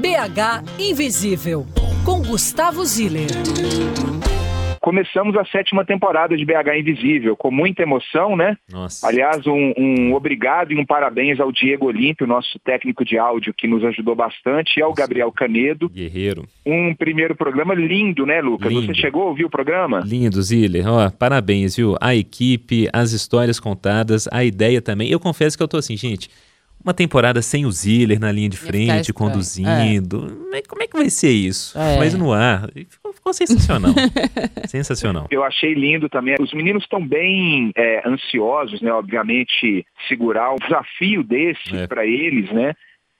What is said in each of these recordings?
BH Invisível, com Gustavo Ziller. Começamos a 7ª temporada de BH Invisível, com muita emoção, né? Nossa. Aliás, um obrigado e um parabéns ao Diego Olímpio, nosso técnico de áudio, que nos ajudou bastante, e ao Gabriel Canedo. Guerreiro. Um primeiro programa lindo, né, Lucas? Lindo. Você chegou a ouvir o programa? Lindo, Ziller. Parabéns, viu? A equipe, as histórias contadas, a ideia também. Eu confesso que eu tô assim, gente, uma temporada sem o Ziller na linha de frente, conduzindo. Como é que vai ser isso? Mas no ar, ficou sensacional. Sensacional. Eu achei lindo também. Os meninos estão bem ansiosos, né? Obviamente, segurar um desafio desse para eles, né?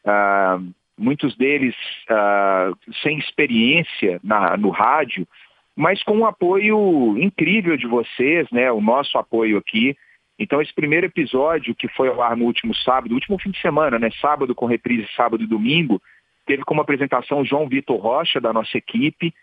Muitos deles sem experiência no rádio, mas com um apoio incrível de vocês, né? O nosso apoio aqui. Então, esse primeiro episódio, que foi ao ar no último sábado, último fim de semana, né? Sábado com reprise, sábado e domingo, teve como apresentação o João Vitor Rocha, da nossa equipe.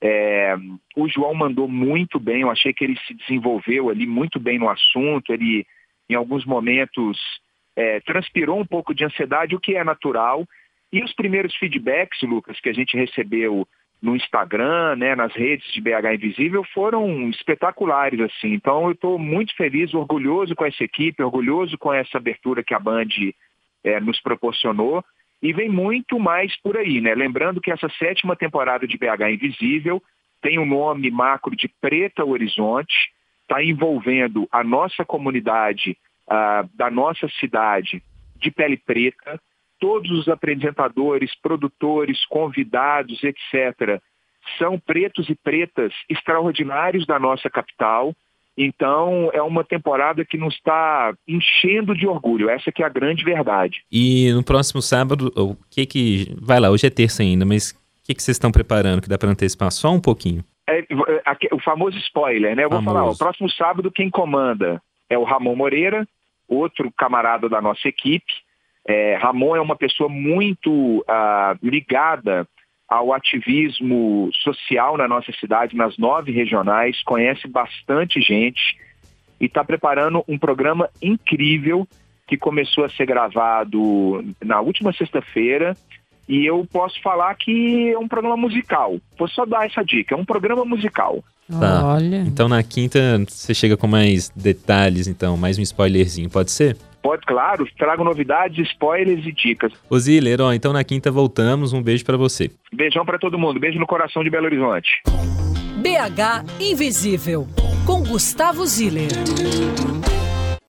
O João mandou muito bem, eu achei que ele se desenvolveu ali muito bem no assunto. Ele, em alguns momentos, transpirou um pouco de ansiedade, o que é natural. E os primeiros feedbacks, Lucas, que a gente recebeu no Instagram, né, nas redes de BH Invisível, foram espetaculares, assim. Então, eu estou muito feliz, orgulhoso com essa equipe, orgulhoso com essa abertura que a Band nos proporcionou. E vem muito mais por aí, né? Lembrando que essa 7ª temporada de BH Invisível tem o nome macro de Preta Horizonte, está envolvendo a nossa comunidade da nossa cidade de pele preta. Todos os apresentadores, produtores, convidados, etc., são pretos e pretas extraordinários da nossa capital. Então, é uma temporada que nos está enchendo de orgulho. Essa que é a grande verdade. E no próximo sábado, o que... Vai lá, hoje é terça ainda, mas o que vocês estão preparando que dá para antecipar só um pouquinho? O famoso spoiler, né? Eu vou falar, o próximo sábado quem comanda é o Ramon Moreira, outro camarada da nossa equipe. Ramon é uma pessoa muito ligada ao ativismo social na nossa cidade, nas 9 regionais, conhece bastante gente e está preparando um programa incrível que começou a ser gravado na última sexta-feira. E eu posso falar que é um programa musical. Vou só dar essa dica, é um programa musical. Tá. Olha. Então na quinta você chega com mais detalhes, então, mais um spoilerzinho, pode ser? Pode, claro, trago novidades, spoilers e dicas. Ô Ziller, então na quinta voltamos, um beijo pra você. Beijão pra todo mundo, beijo no coração de Belo Horizonte. BH Invisível, com Gustavo Ziller.